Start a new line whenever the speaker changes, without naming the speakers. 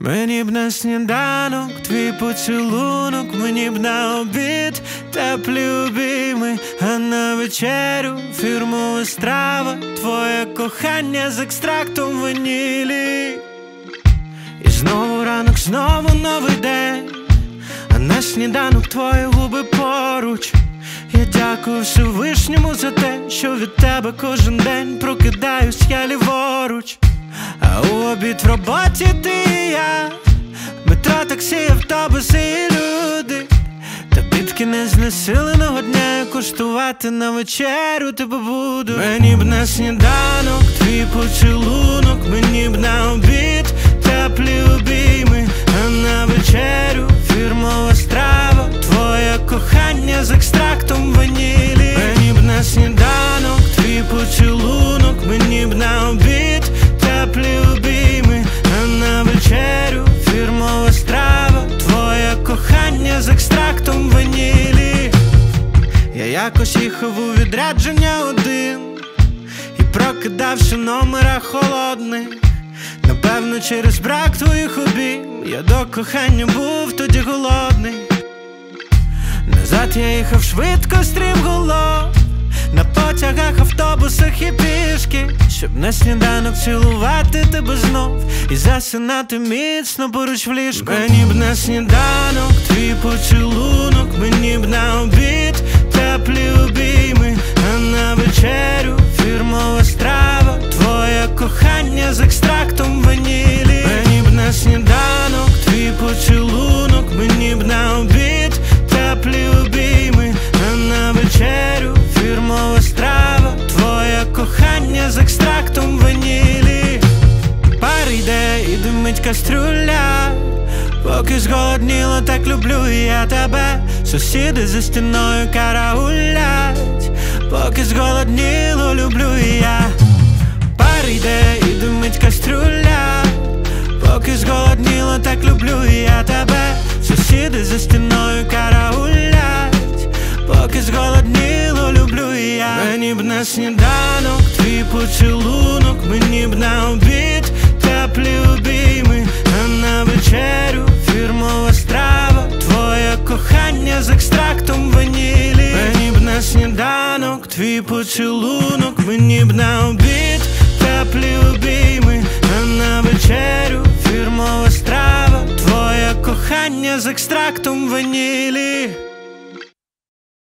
Мені б на сніданок твій поцілунок, мені б на обід теплі обійми, а на вечерю фірмова страва, твоє кохання з екстрактом ванілі. І знову ранок, знову новий день, а на сніданок твої губи поруч. Я дякую Всевишньому за те, що від тебе кожен день прокидаюсь я ліворуч. А у обід в роботі ти і я, метро, таксі, автобуси і люди. Тобі б кінець знесиленого дня, куштувати на вечерю тебе буду. Мені б на сніданок твій поцілунок, мені б на обід теплі обійми, а на вечерю фірмова страва, твоє кохання з екстрактом ванілі. Мені б на сніданок твій поцілунок, мені б на обід теплі обійми, а на вечерю фірмова страва, твоє кохання з екстрактом ванілі. Я якось їхав у відрядження один і прокидався в номерах холодних. Напевно, через брак твоїх обійм я до кохання був тоді голодний. Назад я їхав швидко, стрімголов, на потягах, автобусах і пішки, щоб на сніданок цілувати тебе знов і засинати міцно поруч в ліжку. Мені б на сніданок твій поцілунок, мені б на обід теплі обійми, а на вечерю фірмова страва, твоє кохання з екстрактом ванілі. Мені б на сніданок твій поцілунок, мені б на обід теплі обійми, а на вечерю фірмова страва, твоє кохання з екстрактом ванілі. Пар йде і димить кастрюля, поки зголодніло, так люблю я тебе. Сусіди за стіною караулять, поки зголодніло, люблю я. Пар йде і димить кастрюля, поки зголодніло, так люблю я тебе. Сусіди за стіною караулять, поки зголодніло, люблю я. Мені б на сніданок твій поцілунок, мені б на обід теплі обійми, а на вечерю фірмова страва, твоє кохання з екстрактом ванілі. Мені б на сніданок твій поцілунок, мені б на обід теплі обійми, а на вечерю фірмова страва, твоє кохання з екстрактом ванілі.